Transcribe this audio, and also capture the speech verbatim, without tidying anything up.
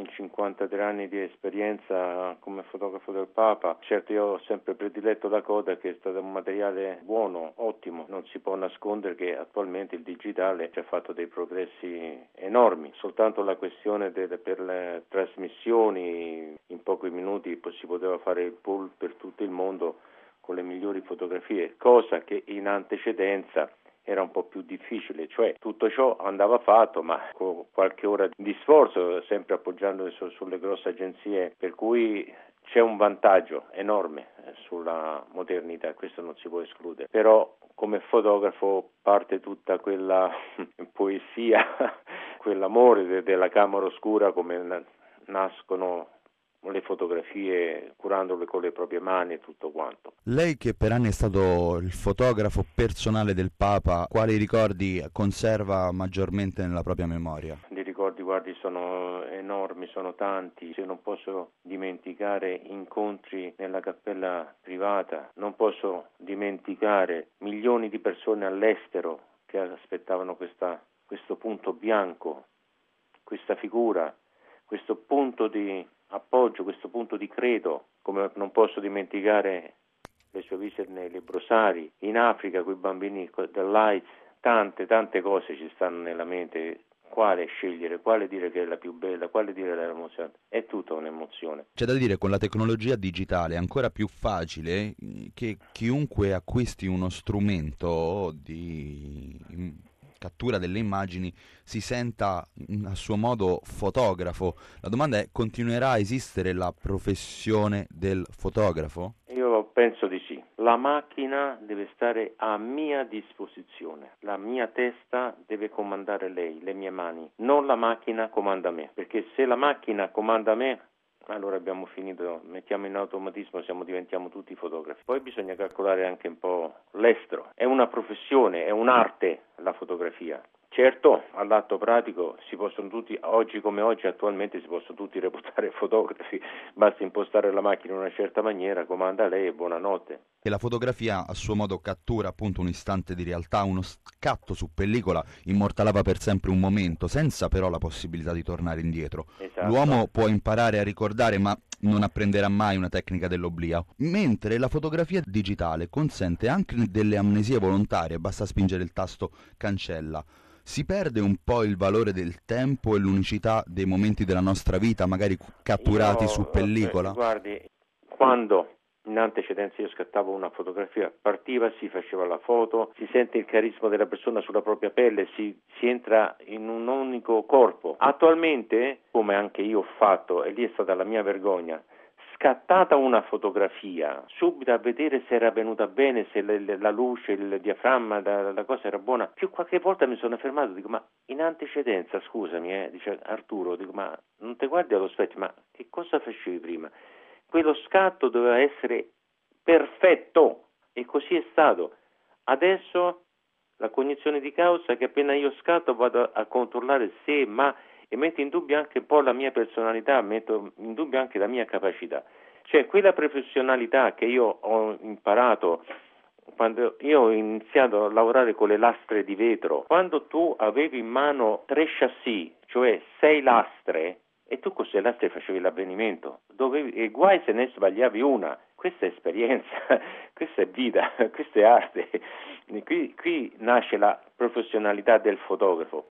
in cinquantatré anni di esperienza come fotografo del Papa, certo io ho sempre prediletto la Kodak, che è stato un materiale buono, ottimo, non si può nascondere che attualmente il digitale ci ha fatto dei progressi enormi, soltanto la questione delle, per le trasmissioni, in pochi minuti si poteva fare il pool per tutto il mondo con le migliori fotografie, cosa che in antecedenza era un po' più difficile, cioè tutto ciò andava fatto ma con qualche ora di sforzo, sempre appoggiandosi su, sulle grosse agenzie, per cui c'è un vantaggio enorme sulla modernità, questo non si può escludere, però come fotografo parte tutta quella poesia, quell'amore de- della camera oscura, come na- nascono le fotografie curandole con le proprie mani e tutto quanto. Lei che per anni è stato il fotografo personale del Papa, quali ricordi conserva maggiormente nella propria memoria? I ricordi, guardi, sono enormi, sono tanti. Se non posso dimenticare incontri nella cappella privata, non posso dimenticare milioni di persone all'estero che aspettavano questa, questo punto bianco, questa figura, questo punto di appoggio, questo punto di credo, come non posso dimenticare le sue visite nei lebrosari, in Africa con i bambini dell'AIDS, tante tante cose ci stanno nella mente, quale scegliere, quale dire che è la più bella, quale dire che è l'emozionante, è tutta un'emozione. C'è da dire, con la tecnologia digitale è ancora più facile che chiunque acquisti uno strumento di cattura delle immagini si senta a suo modo fotografo. La domanda è: continuerà a esistere la professione del fotografo? Io penso di sì. La macchina deve stare a mia disposizione, la mia testa deve comandare lei, le mie mani, non la macchina comanda me, perché se la macchina comanda me, allora abbiamo finito, mettiamo in automatismo, siamo, diventiamo tutti fotografi. Poi bisogna calcolare anche un po' l'estero, è una professione, è un'arte la fotografia. Certo, all'atto pratico si possono tutti, oggi come oggi attualmente si possono tutti reputare fotografi, basta impostare la macchina in una certa maniera, comanda lei e buonanotte. E la fotografia a suo modo cattura appunto un istante di realtà, uno scatto su pellicola immortalava per sempre un momento, senza però la possibilità di tornare indietro. Esatto. L'uomo può imparare a ricordare, ma non apprenderà mai una tecnica dell'oblio, mentre la fotografia digitale consente anche delle amnesie volontarie, basta spingere il tasto cancella. Si perde un po' il valore del tempo e l'unicità dei momenti della nostra vita, magari catturati io, su pellicola? Guardi, quando in antecedenza io scattavo una fotografia, partiva, si faceva la foto, si sente il carisma della persona sulla propria pelle, si, si entra in un unico corpo. Attualmente, come anche io ho fatto, e lì è stata la mia vergogna, scattata una fotografia, subito a vedere se era venuta bene, se le, le, la luce, il diaframma, la, la cosa era buona. Più qualche volta mi sono fermato, dico, ma in antecedenza, scusami, eh, dice Arturo, dico, ma non ti guardi allo specchio, ma che cosa facevi prima? Quello scatto doveva essere perfetto e così è stato. Adesso la cognizione di causa che appena io scatto vado a controllare se, ma, e metto in dubbio anche un po' la mia personalità, metto in dubbio anche la mia capacità. Cioè quella professionalità che io ho imparato quando io ho iniziato a lavorare con le lastre di vetro, quando tu avevi in mano tre chassis, cioè sei lastre, e tu con sei lastre facevi l'avvenimento, dovevi, e guai se ne sbagliavi una. Questa è esperienza, questa è vita, questa è arte. Qui, qui nasce la professionalità del fotografo.